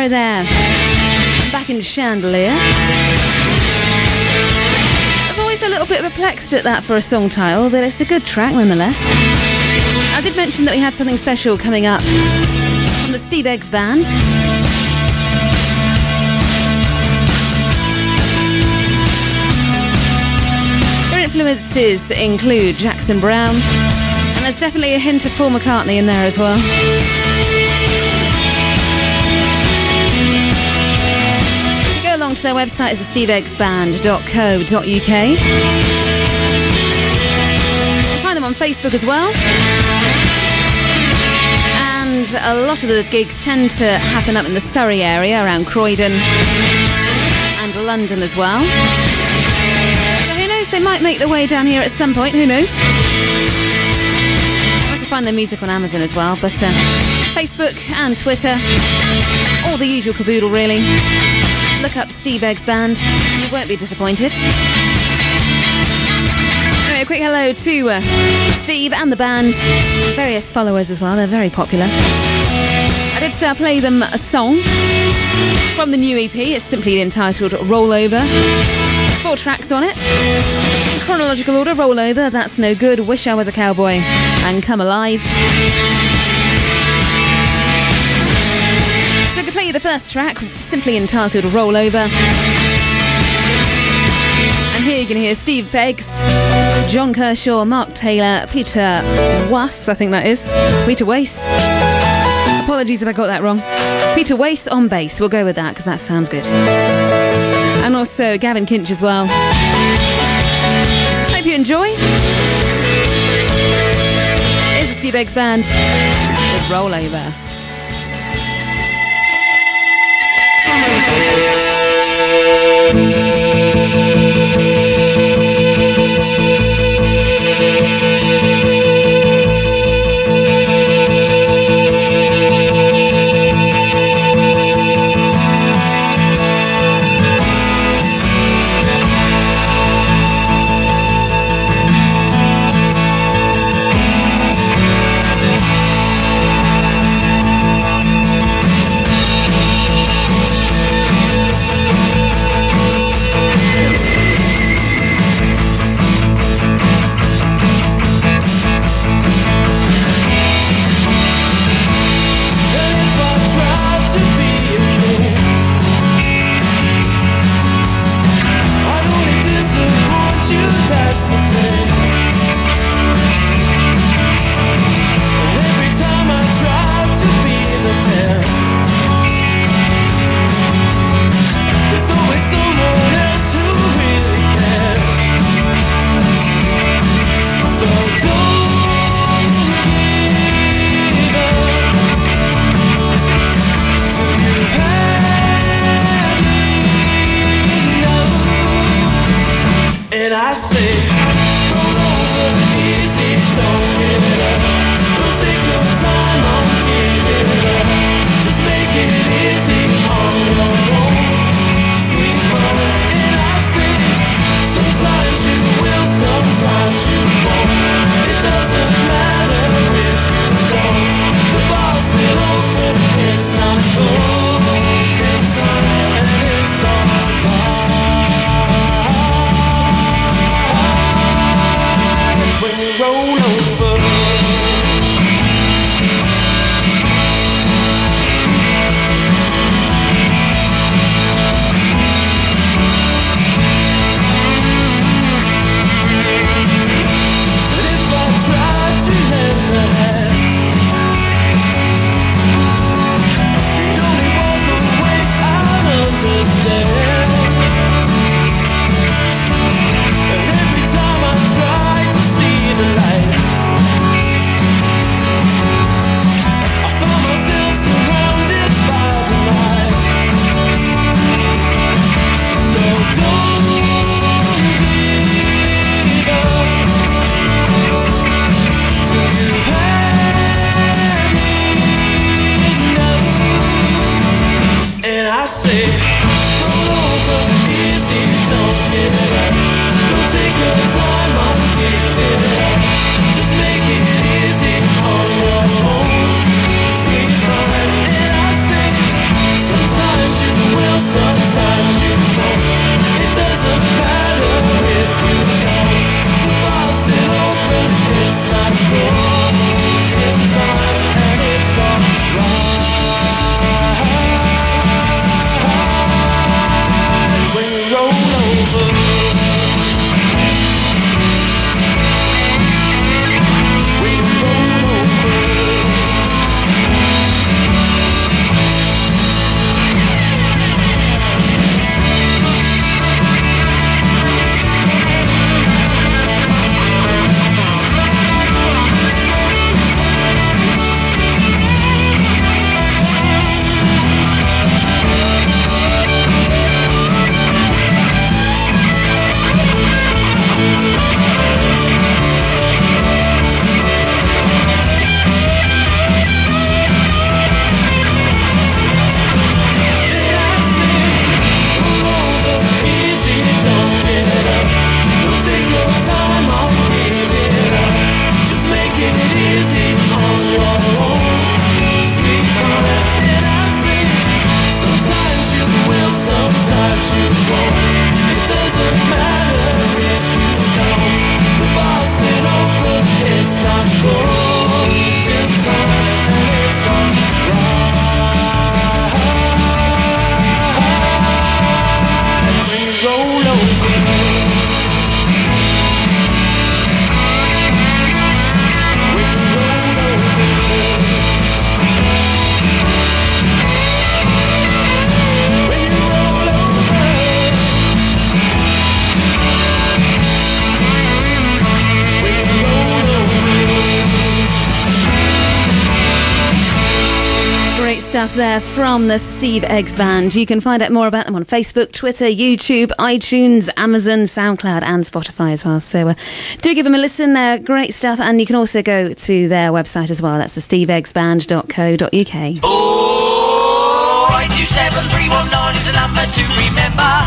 Sparrow there. Back in Chandelier. I was always a little bit perplexed at that for a song title, but it's a good track nonetheless. I did mention that we had something special coming up from the Steve Eggs Band. Their influences include Jackson Browne, and there's definitely a hint of Paul McCartney in there as well. Go along to their website, it's thesteveeggsband.co.uk. You'll find them on Facebook as well. And a lot of the gigs tend to happen up in the Surrey area, around Croydon and London as well. So who knows, they might make their way down here at some point, who knows? You also find their music on Amazon as well, but Facebook and Twitter, all the usual caboodle really. Look up Steve Eggs Band, you won't be disappointed. Anyway, a quick hello to Steve and the band, various followers as well, they're very popular. I did play them a song from the new EP, it's simply entitled Rollover. There's 4 tracks on it. In chronological order, Rollover, That's No Good, Wish I Was a Cowboy, and Come Alive. So I can play you the first track, simply entitled Rollover. And here you can hear Steve Eggs, John Kershaw, Mark Taylor, Peter Wass, I think that is. Peter Wace. Apologies if I got that wrong. Peter Wace on bass, we'll go with that because that sounds good. And also Gavin Kinch as well. Hope you enjoy. Here's the Steve Eggs Band with Rollover. stuff there from the Steve Eggs Band. You can find out more about them on Facebook, Twitter, YouTube, iTunes, Amazon, SoundCloud and Spotify as well. So do give them a listen. They're great stuff. And you can also go to their website as well. That's the steveeggsband.co.uk. Oh, 827 319 is a number to remember.